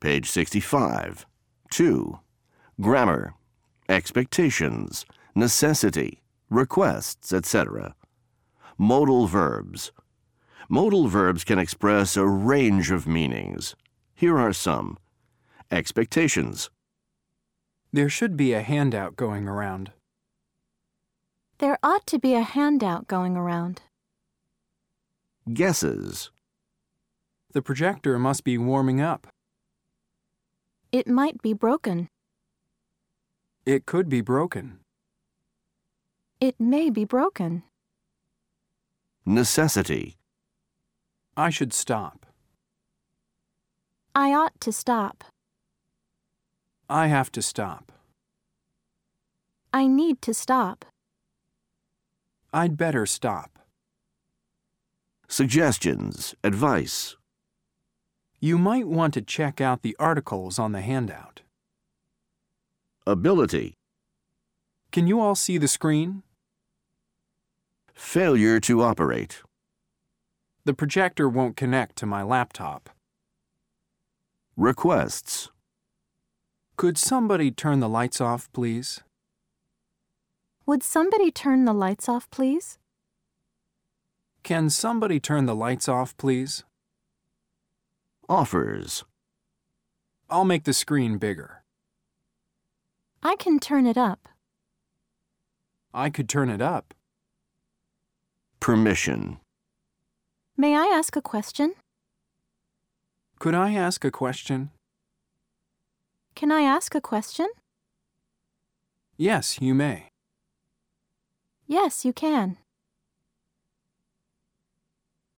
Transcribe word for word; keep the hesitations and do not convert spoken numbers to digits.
page sixty-five. two. Grammar, expectations, necessity, requests, et cetera. Modal verbs. Modal verbs can express a range of meanings. Here are some. Expectations. There should be a handout going around. There ought to be a handout going around. Guesses. The projector must be warming up. It might be broken. It could be broken. It may be broken. Necessity. I should stop. I ought to stop. I have to stop. I need to stop. I'd better stop. Suggestions, advice. You might want to check out the articles on the handout. Ability. Can you all see the screen? Failure to operate. The projector won't connect to my laptop. Requests. Could somebody turn the lights off, please? Would somebody turn the lights off, please? Can somebody turn the lights off, please? Offers. I'll make the screen bigger. I can turn it up. I could turn it up. Permission. May I ask a question? Could I ask a question? Can I ask a question? Yes, you may. Yes, you can.